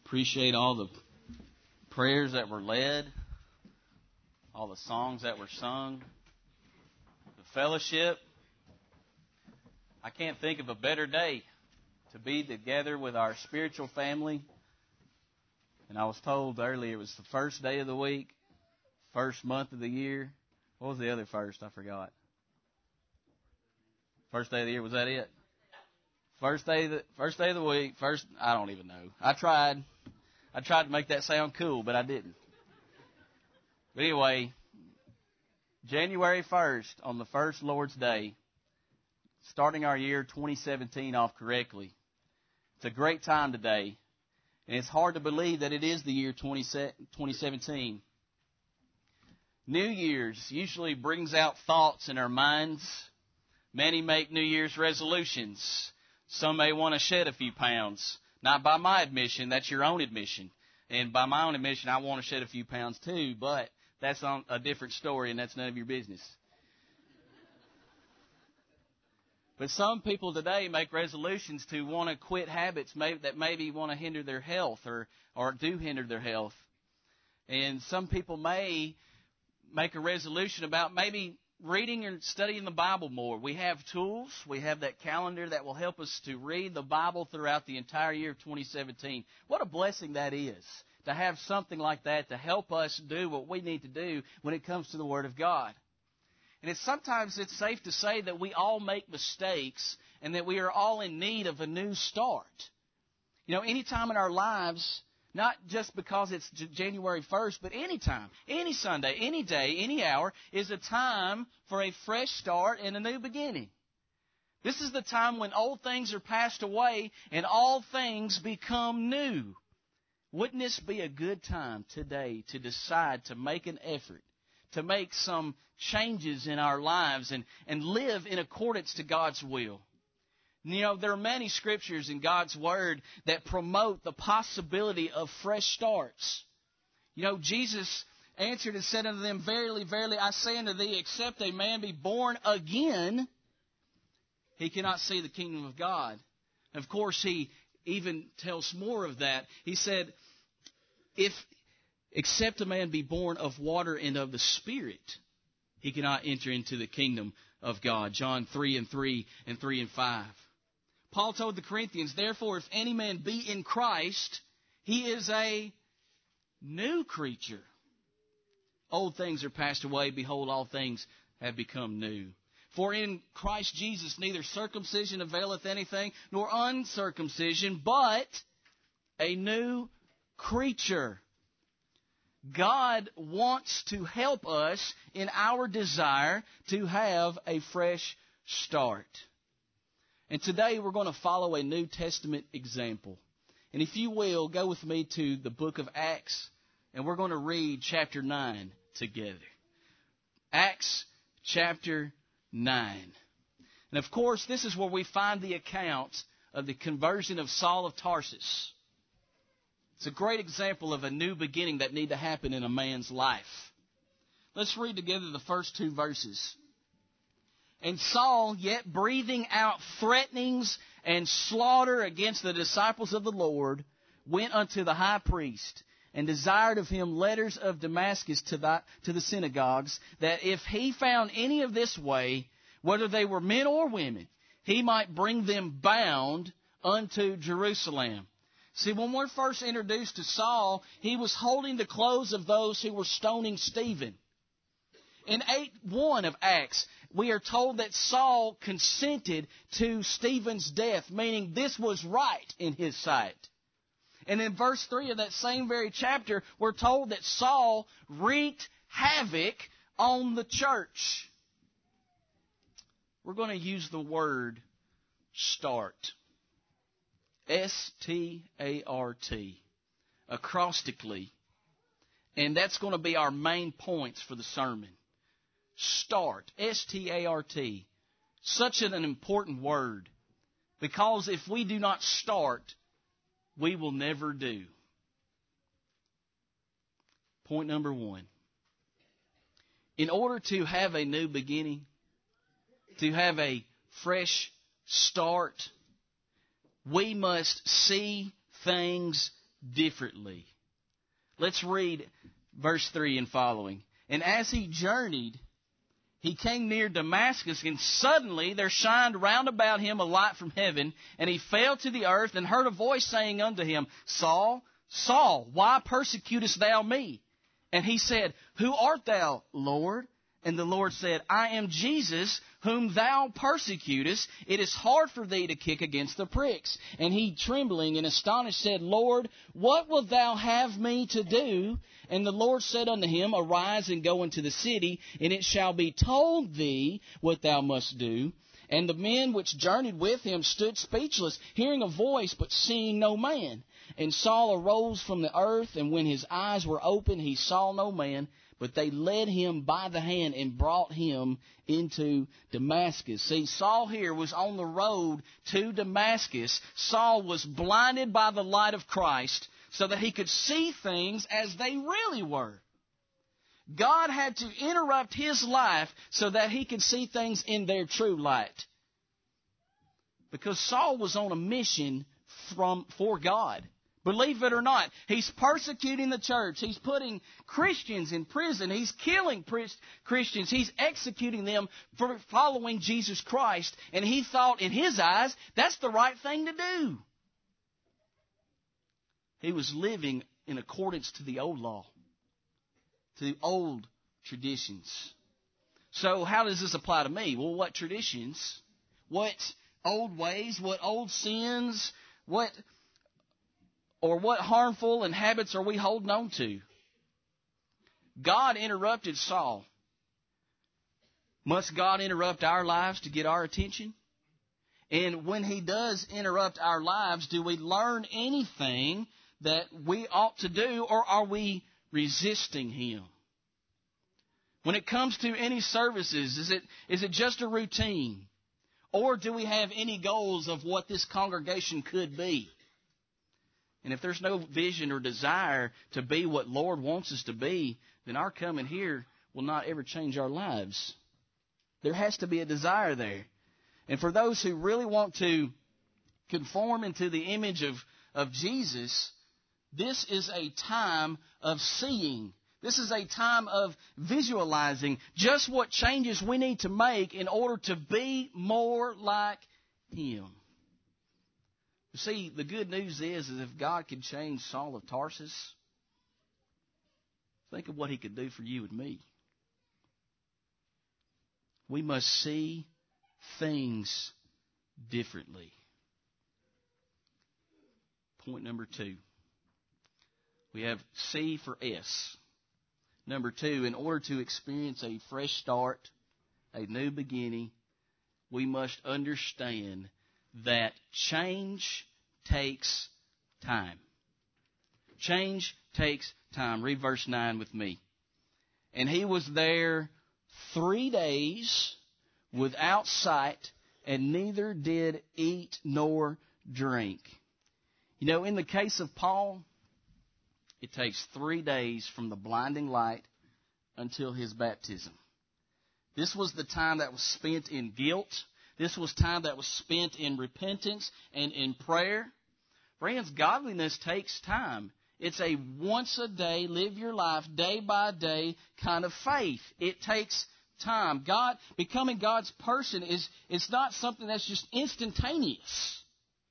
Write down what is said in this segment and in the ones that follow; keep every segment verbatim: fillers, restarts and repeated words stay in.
Appreciate all the prayers that were led, all the songs that were sung, the fellowship. I can't think of a better day to be together with our spiritual family. And I was told earlier it was the first day of the week, first month of the year. What was the other first? I forgot. First day of the year, was that it? First day of the, first day of the week, first, I don't even know. I tried. I tried to make that sound cool, but I didn't. But anyway, January first, on the first Lord's Day, starting our year twenty seventeen off correctly. It's a great time today, and it's hard to believe that it is the year twenty seventeen. New Year's usually brings out thoughts in our minds. Many make New Year's resolutions. Some may want to shed a few pounds. Not by my admission, that's your own admission. And by my own admission, I want to shed a few pounds too, but that's on a different story, and that's none of your business. But some people today make resolutions to want to quit habits that maybe want to hinder their health or, or do hinder their health. And some people may make a resolution about maybe reading and studying the Bible more. We have tools. We have that calendar that will help us to read the Bible throughout the entire year of twenty seventeen. What a blessing that is, to have something like that to help us do what we need to do when it comes to the Word of God. And it's sometimes it's safe to say that we all make mistakes and that we are all in need of a new start. You know, any time in our lives, not just because it's January first, but any time, any Sunday, any day, any hour is a time for a fresh start and a new beginning. This is the time when old things are passed away and all things become new. Wouldn't this be a good time today to decide to make an effort, to make some changes in our lives and, and live in accordance to God's will? You know, there are many scriptures in God's Word that promote the possibility of fresh starts. You know, Jesus answered and said unto them, Verily, verily, I say unto thee, except a man be born again, he cannot see the kingdom of God. And of course, he even tells more of that. He said, if except a man be born of water and of the Spirit, he cannot enter into the kingdom of God. John three and three and three and five. Paul told the Corinthians, Therefore, if any man be in Christ, he is a new creature. Old things are passed away. Behold, all things have become new. For in Christ Jesus neither circumcision availeth anything, nor uncircumcision, but a new creature. God wants to help us in our desire to have a fresh start. And today we're going to follow a New Testament example. And if you will, go with me to the book of Acts, and we're going to read chapter nine together. Acts chapter nine. And of course, this is where we find the account of the conversion of Saul of Tarsus. It's a great example of a new beginning that need to happen in a man's life. Let's read together the first two verses. And Saul, yet breathing out threatenings and slaughter against the disciples of the Lord, went unto the high priest and desired of him letters of Damascus to the, to the synagogues, that if he found any of this way, whether they were men or women, he might bring them bound unto Jerusalem. See, when we're first introduced to Saul, he was holding the clothes of those who were stoning Stephen. In eight one of Acts, we are told that Saul consented to Stephen's death, meaning this was right in his sight. And in verse three of that same very chapter, we're told that Saul wreaked havoc on the church. We're going to use the word start. S T A R T. Acrostically. And that's going to be our main points for the sermon. Start. S T A R T. Such an important word. Because if we do not start, we will never do. Point number one. In order to have a new beginning, to have a fresh start, we must see things differently. Let's read verse three and following. And as he journeyed, he came near Damascus, and suddenly there shined round about him a light from heaven, and he fell to the earth, and heard a voice saying unto him, Saul, Saul, why persecutest thou me? And he said, Who art thou, Lord? And the Lord said, I am Jesus, whom thou persecutest. It is hard for thee to kick against the pricks. And he, trembling and astonished, said, Lord, what wilt thou have me to do? And the Lord said unto him, Arise and go into the city, and it shall be told thee what thou must do. And the men which journeyed with him stood speechless, hearing a voice, but seeing no man. And Saul arose from the earth, and when his eyes were opened, he saw no man. But they led him by the hand and brought him into Damascus. See, Saul here was on the road to Damascus. Saul was blinded by the light of Christ so that he could see things as they really were. God had to interrupt his life so that he could see things in their true light. Because Saul was on a mission from for God. Believe it or not, he's persecuting the church. He's putting Christians in prison. He's killing Christians. He's executing them for following Jesus Christ. And he thought in his eyes, that's the right thing to do. He was living in accordance to the old law, to the old traditions. So how does this apply to me? Well, what traditions? What old ways? What old sins? What... Or what harmful and habits are we holding on to? God interrupted Saul. Must God interrupt our lives to get our attention? And when he does interrupt our lives, do we learn anything that we ought to do, or are we resisting him? When it comes to any services, is it is it just a routine? Or do we have any goals of what this congregation could be? And if there's no vision or desire to be what Lord wants us to be, then our coming here will not ever change our lives. There has to be a desire there. And for those who really want to conform into the image of, of Jesus, this is a time of seeing. This is a time of visualizing just what changes we need to make in order to be more like him. See, the good news is, is if God could change Saul of Tarsus, think of what he could do for you and me. We must see things differently. Point number two. We have C for S. Number two, in order to experience a fresh start, a new beginning, we must understand that change takes time. Change takes time. Read verse nine with me. And he was there three days without sight, and neither did eat nor drink. You know, in the case of Paul, it takes three days from the blinding light until his baptism. This was the time that was spent in guilt. This was time that was spent in repentance and in prayer. Friends, godliness takes time. It's a once a day, live your life day by day kind of faith. It takes time. God, becoming God's person is, it's not something that's just instantaneous.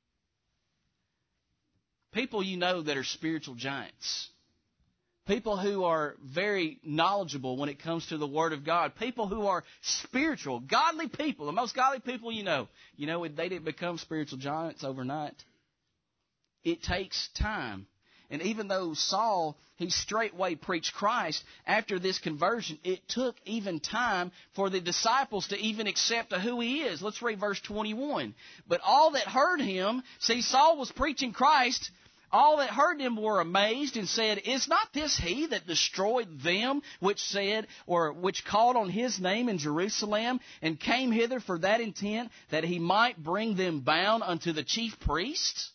People you know that are spiritual giants. People who are very knowledgeable when it comes to the Word of God. People who are spiritual, godly people. The most godly people you know. You know, they didn't become spiritual giants overnight. It takes time. And even though Saul, he straightway preached Christ, after this conversion, it took even time for the disciples to even accept who he is. Let's read verse twenty-one. But all that heard him, see, Saul was preaching Christ. All that heard him were amazed and said, Is not this he that destroyed them which said, or which called on his name in Jerusalem, and came hither for that intent, that he might bring them bound unto the chief priests?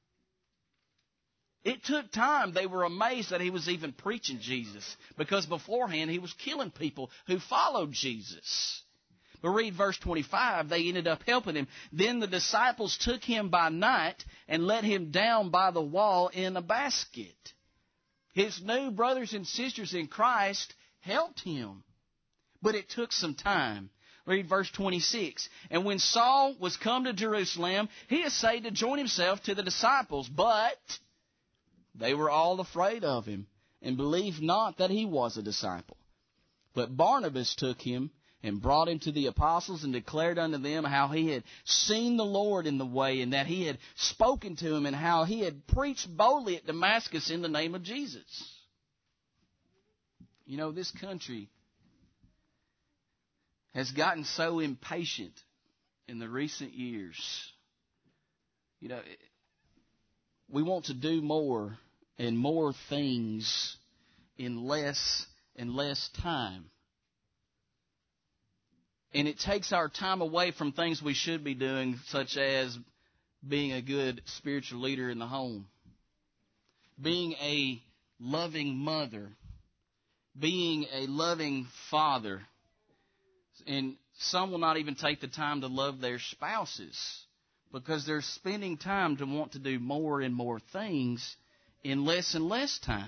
It took time. They were amazed that he was even preaching Jesus, because beforehand he was killing people who followed Jesus. But read verse twenty-five, they ended up helping him. Then the disciples took him by night and let him down by the wall in a basket. His new brothers and sisters in Christ helped him. But it took some time. Read verse twenty-six. And when Saul was come to Jerusalem, he essayed to join himself to the disciples, but they were all afraid of him, and believed not that he was a disciple. But Barnabas took him and brought him to the apostles, and declared unto them how he had seen the Lord in the way, and that he had spoken to him, and how he had preached boldly at Damascus in the name of Jesus. You know, this country has gotten so impatient in the recent years. You know, we want to do more and more things in less and less time. And it takes our time away from things we should be doing, such as being a good spiritual leader in the home, being a loving mother, being a loving father. And some will not even take the time to love their spouses because they're spending time to want to do more and more things in less and less time.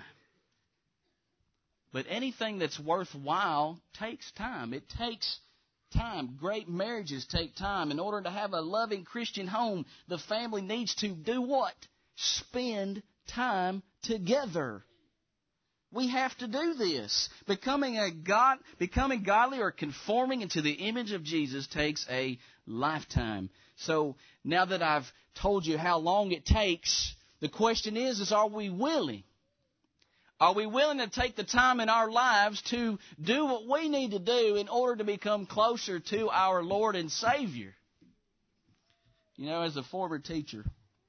But anything that's worthwhile takes time. It takes time. Great marriages take time. In order to have a loving Christian home, the family needs to do what? Spend time together. We have to do this. Becoming a God, becoming godly or conforming into the image of Jesus takes a lifetime. So now that I've told you how long it takes, the question is, is are we willing? Are we willing to take the time in our lives to do what we need to do in order to become closer to our Lord and Savior? You know, as a former teacher,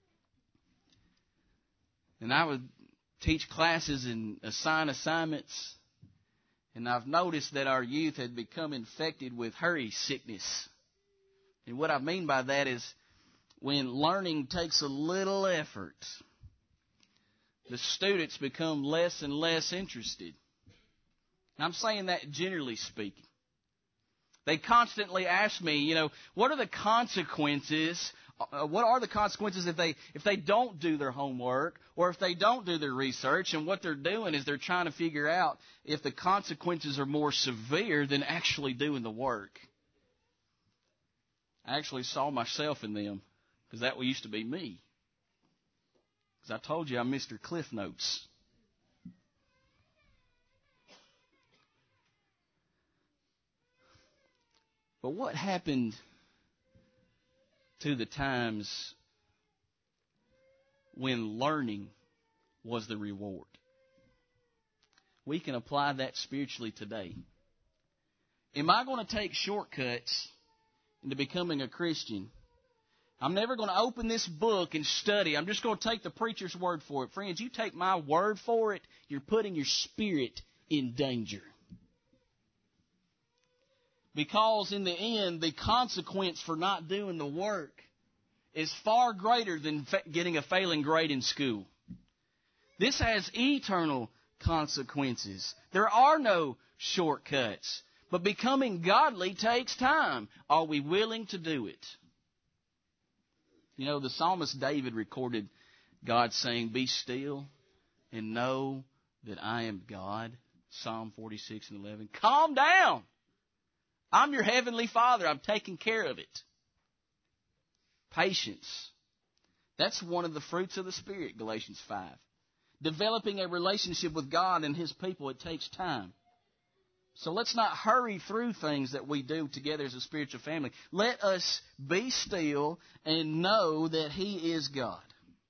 and I would teach classes and assign assignments, and I've noticed that our youth had become infected with hurry sickness. And what I mean by that is when learning takes a little effort, the students become less and less interested. And I'm saying that generally speaking. They constantly ask me, you know, what are the consequences? Uh, what are the consequences if they if they don't do their homework or if they don't do their research? And what they're doing is they're trying to figure out if the consequences are more severe than actually doing the work. I actually saw myself in them because that used to be me. Because I told you I'm Mister Cliff Notes. But what happened to the times when learning was the reward? We can apply that spiritually today. Am I going to take shortcuts into becoming a Christian? I'm never going to open this book and study. I'm just going to take the preacher's word for it. Friends, you take my word for it, you're putting your spirit in danger. Because in the end, the consequence for not doing the work is far greater than fa- getting a failing grade in school. This has eternal consequences. There are no shortcuts. But becoming godly takes time. Are we willing to do it? You know, the psalmist David recorded God saying, "Be still and know that I am God." Psalm forty-six and eleven. Calm down. I'm your heavenly Father. I'm taking care of it. Patience. That's one of the fruits of the Spirit, Galatians five. Developing a relationship with God and His people, it takes time. So let's not hurry through things that we do together as a spiritual family. Let us be still and know that He is God.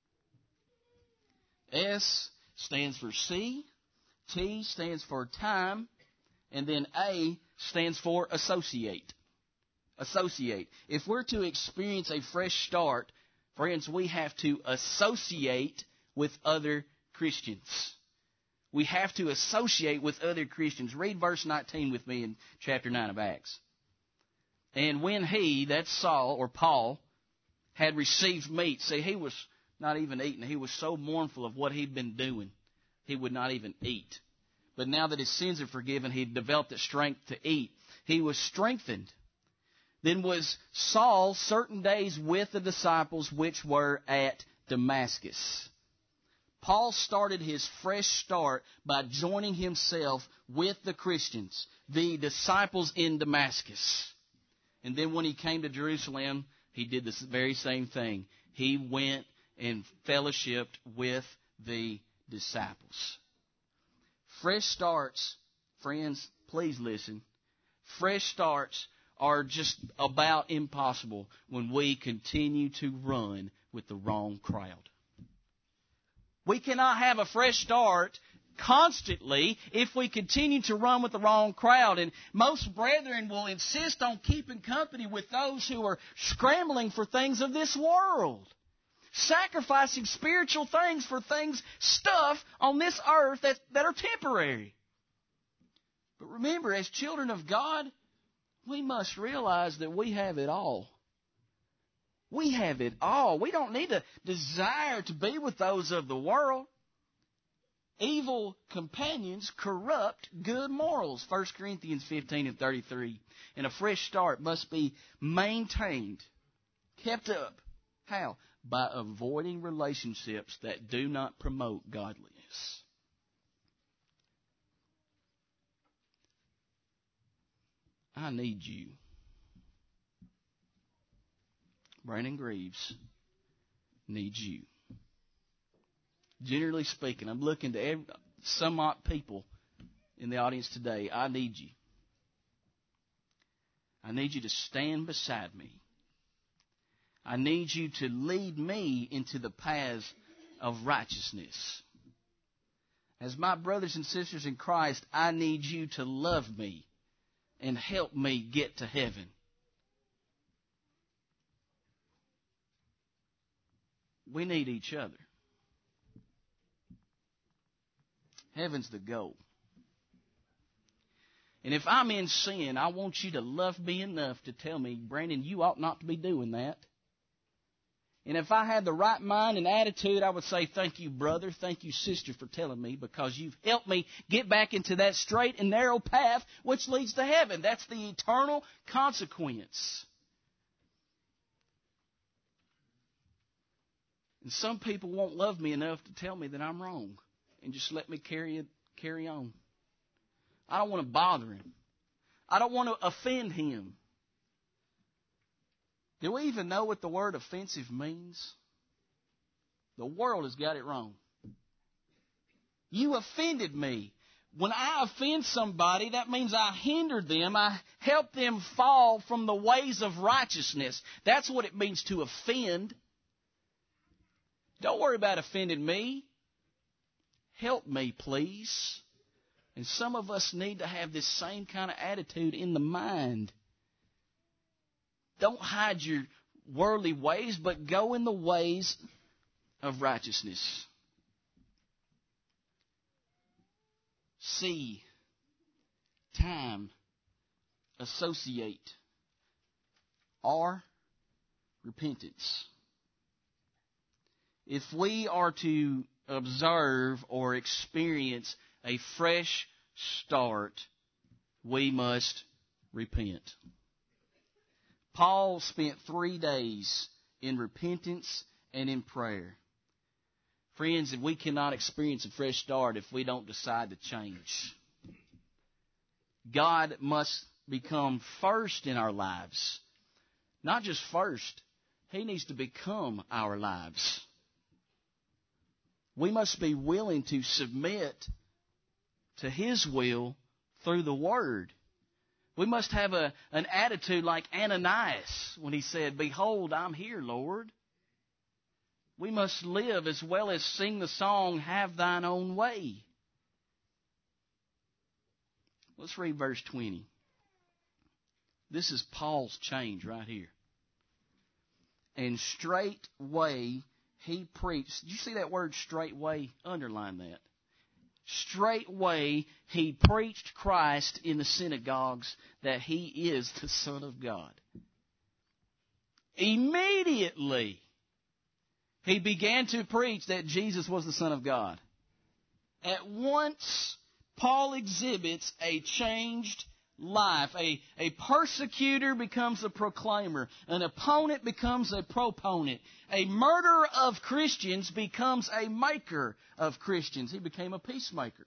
S stands for see. T stands for time. And then A stands for associate. Associate. If we're to experience a fresh start, friends, we have to associate with other Christians. We have to associate with other Christians. Read verse nineteen with me in chapter nine of Acts. And when he, that's Saul or Paul, had received meat, see, he was not even eating. He was so mournful of what he'd been doing, he would not even eat. But now that his sins are forgiven, he developed the strength to eat. He was strengthened. Then was Saul certain days with the disciples which were at Damascus. Paul started his fresh start by joining himself with the Christians, the disciples in Damascus. And then when he came to Jerusalem, he did the very same thing. He went and fellowshiped with the disciples. Fresh starts, friends, please listen. Fresh starts are just about impossible when we continue to run with the wrong crowd. We cannot have a fresh start constantly if we continue to run with the wrong crowd. And most brethren will insist on keeping company with those who are scrambling for things of this world, sacrificing spiritual things for things, stuff on this earth that, that are temporary. But remember, as children of God, we must realize that we have it all. We have it all. We don't need to desire to be with those of the world. Evil companions corrupt good morals. First Corinthians fifteen and thirty-three. And a fresh start must be maintained, kept up. How? By avoiding relationships that do not promote godliness. I need you. Brandon Greaves needs you. Generally speaking, I'm looking to every, some odd people in the audience today. I need you. I need you to stand beside me. I need you to lead me into the paths of righteousness. As my brothers and sisters in Christ, I need you to love me and help me get to heaven. We need each other. Heaven's the goal. And if I'm in sin, I want you to love me enough to tell me, Brandon, you ought not to be doing that. And if I had the right mind and attitude, I would say, thank you, brother, thank you, sister, for telling me, because you've helped me get back into that straight and narrow path which leads to heaven. That's the eternal consequence. And some people won't love me enough to tell me that I'm wrong and just let me carry it, carry on. I don't want to bother him. I don't want to offend him. Do we even know what the word offensive means? The world has got it wrong. You offended me. When I offend somebody, that means I hindered them. I helped them fall from the ways of righteousness. That's what it means to offend. Don't worry about offending me. Help me, please. And some of us need to have this same kind of attitude in the mind. Don't hide your worldly ways, but go in the ways of righteousness. See, time, associate, or repentance. If we are to observe or experience a fresh start, we must repent. Paul spent three days in repentance and in prayer. Friends, if we cannot experience a fresh start if we don't decide to change. God must become first in our lives. Not just first, He needs to become our lives. We must be willing to submit to His will through the Word. We must have a, an attitude like Ananias when he said, "Behold, I'm here, Lord." We must live as well as sing the song, "Have Thine Own Way." Let's read verse twenty. This is Paul's change right here. And straightway he preached. Did you see that word straightway? Underline that. Straightway he preached Christ in the synagogues, that He is the Son of God. Immediately he began to preach that Jesus was the Son of God. At once Paul exhibits a changed life. A, a persecutor becomes a proclaimer. An opponent becomes a proponent. A murderer of Christians becomes a maker of Christians. He became a peacemaker.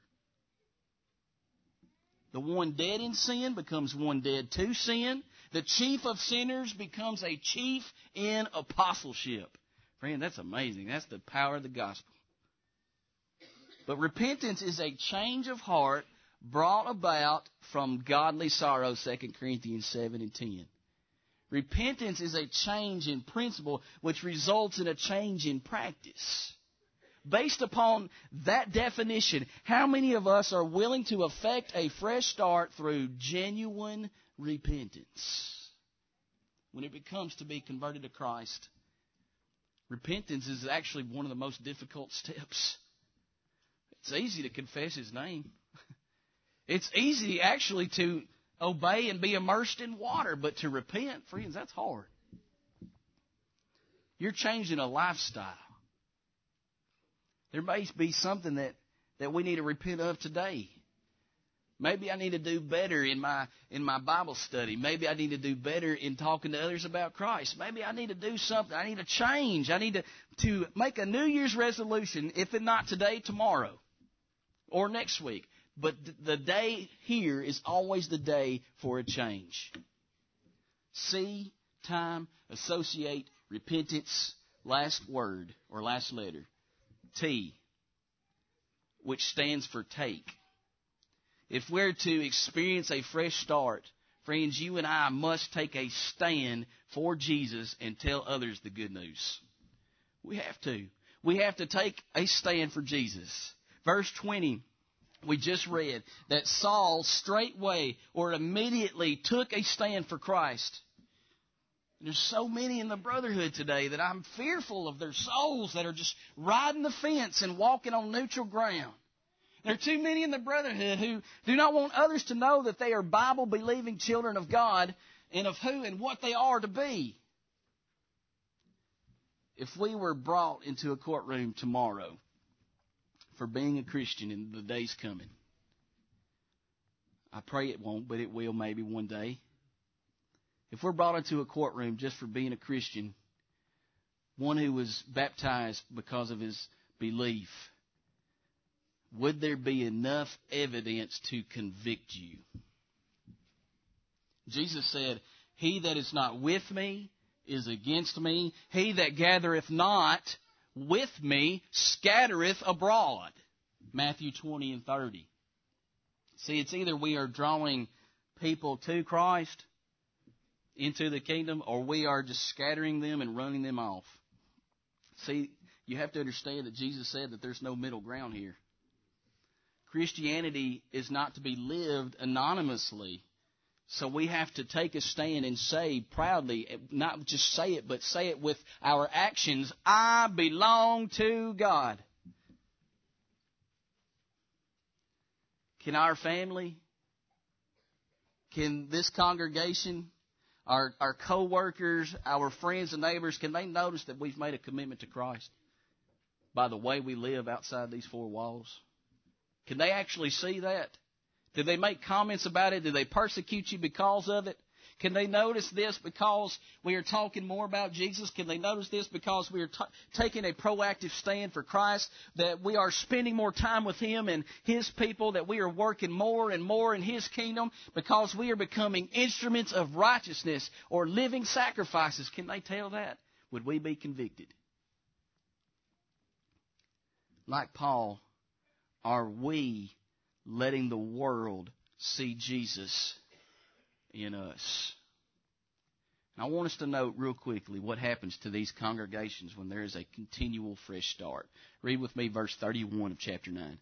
The one dead in sin becomes one dead to sin. The chief of sinners becomes a chief in apostleship. Friend, that's amazing. That's the power of the gospel. But repentance is a change of heart brought about from godly sorrow, Second Corinthians seven and ten. Repentance is a change in principle which results in a change in practice. Based upon that definition, how many of us are willing to effect a fresh start through genuine repentance? When it becomes to be converted to Christ, repentance is actually one of the most difficult steps. It's easy to confess His name. It's easy actually to obey and be immersed in water, but to repent, friends, that's hard. You're changing a lifestyle. There may be something that, that we need to repent of today. Maybe I need to do better in my in my Bible study. Maybe I need to do better in talking to others about Christ. Maybe I need to do something. I need to change. I need to, to make a New Year's resolution, if it not today, tomorrow or next week. But the day here is always the day for a change. See, time, associate, repentance, last word or last letter. T, which stands for take. If we're to experience a fresh start, friends, you and I must take a stand for Jesus and tell others the good news. We have to. We have to take a stand for Jesus. Verse twenty, we just read that Saul straightway or immediately took a stand for Christ. There's so many in the brotherhood today that I'm fearful of their souls that are just riding the fence and walking on neutral ground. There are too many in the brotherhood who do not want others to know that they are Bible-believing children of God and of who and what they are to be. If we were brought into a courtroom tomorrow for being a Christian in the days coming, I pray it won't, but it will maybe one day. If we're brought into a courtroom just for being a Christian, one who was baptized because of his belief, would there be enough evidence to convict you? Jesus said, "He that is not with me is against me. He that gathereth not with me scattereth abroad." Matthew twenty and thirty. See, it's either we are drawing people to Christ, into the kingdom, or we are just scattering them and running them off. See, you have to understand that Jesus said that there's no middle ground here. Christianity is not to be lived anonymously. So we have to take a stand and say proudly, not just say it, but say it with our actions, I belong to God. Can our family, can this congregation, Our, our co-workers, our friends and neighbors, can they notice that we've made a commitment to Christ by the way we live outside these four walls? Can they actually see that? Do they make comments about it? Do they persecute you because of it? Can they notice this because we are talking more about Jesus? Can they notice this because we are t- taking a proactive stand for Christ, that we are spending more time with Him and His people, that we are working more and more in His kingdom because we are becoming instruments of righteousness or living sacrifices? Can they tell that? Would we be convicted? Like Paul, are we letting the world see Jesus in us? And I want us to note real quickly what happens to these congregations when there is a continual fresh start. Read with me verse thirty-one of chapter nine.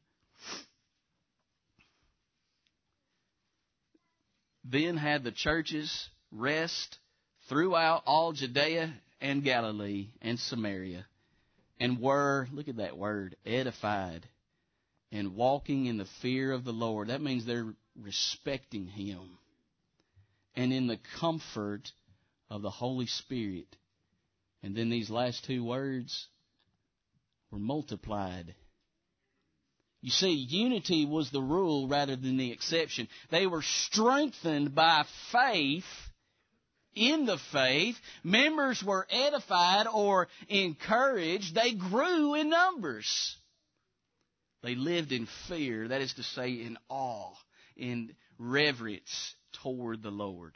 Then had the churches rest throughout all Judea and Galilee and Samaria, and were, look at that word, edified, and walking in the fear of the Lord. That means they're respecting Him. And in the comfort of the Holy Spirit. And then these last two words were multiplied. You see, unity was the rule rather than the exception. They were strengthened by faith in the faith. Members were edified or encouraged. They grew in numbers. They lived in fear, that is to say, in awe, in reverence toward the Lord.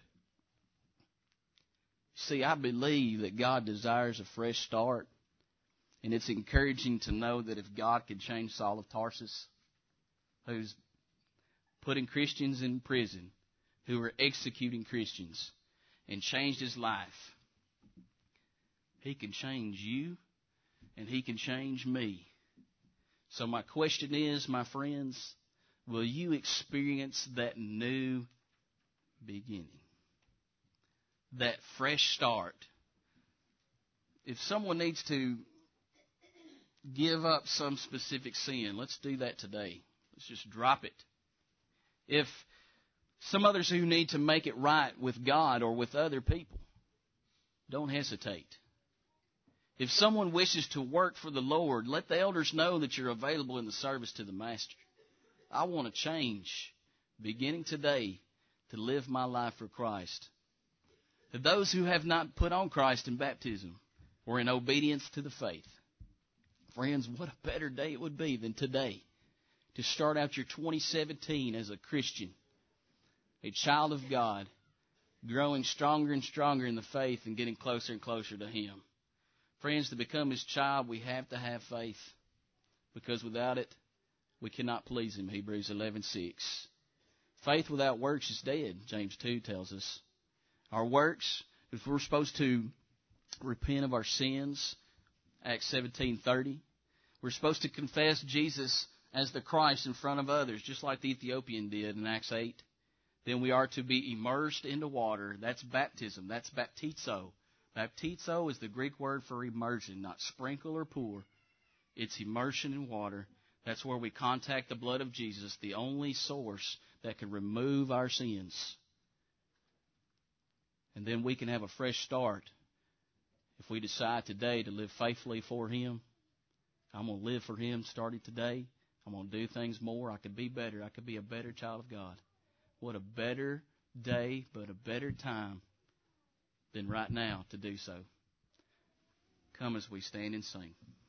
See, I believe that God desires a fresh start. And it's encouraging to know that if God could change Saul of Tarsus, who's putting Christians in prison, who are executing Christians, and changed his life, He can change you, and He can change me. So my question is, my friends, will you experience that new beginning? That fresh start? If someone needs to give up some specific sin, let's do that today. Let's just drop it. If some others who need to make it right with God or with other people, don't hesitate. If someone wishes to work for the Lord, let the elders know that you're available in the service to the Master. I want to change, beginning today, to live my life for Christ. To those who have not put on Christ in baptism or in obedience to the faith, friends, what a better day it would be than today to start out your twenty seventeen as a Christian, a child of God, growing stronger and stronger in the faith and getting closer and closer to Him. Friends, to become His child, we have to have faith, because without it, we cannot please Him, Hebrews eleven six. Faith without works is dead, James two tells us. Our works, if we're supposed to repent of our sins, Acts seventeen thirty, we're supposed to confess Jesus as the Christ in front of others, just like the Ethiopian did in Acts eight. Then we are to be immersed into water. That's baptism. That's baptizo. Baptizo is the Greek word for immersion, not sprinkle or pour. It's immersion in water. That's where we contact the blood of Jesus, the only source that can remove our sins. And then we can have a fresh start if we decide today to live faithfully for Him. I'm going to live for Him starting today. I'm going to do things more. I could be better. I could be a better child of God. What a better day, but a better time than right now to do so. Come as we stand and sing.